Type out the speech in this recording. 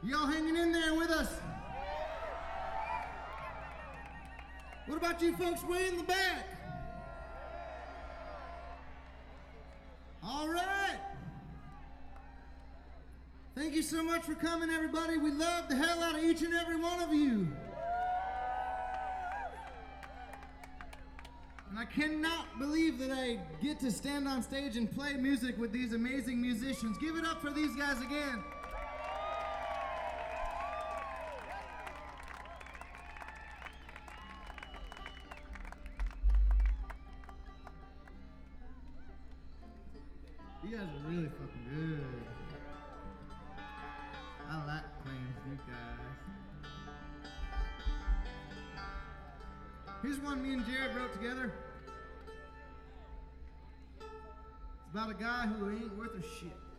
Y'all hanging in there with us? What about you folks way in the back? All right. Thank you so much for coming, everybody. We love the hell out of each and every one of you. And I cannot believe that I get to stand on stage and play music with these amazing musicians. Give it up for these guys again. You guys are really fucking good. I like playing with you guys. Here's one me and Jared wrote together. It's about a guy who ain't worth a shit.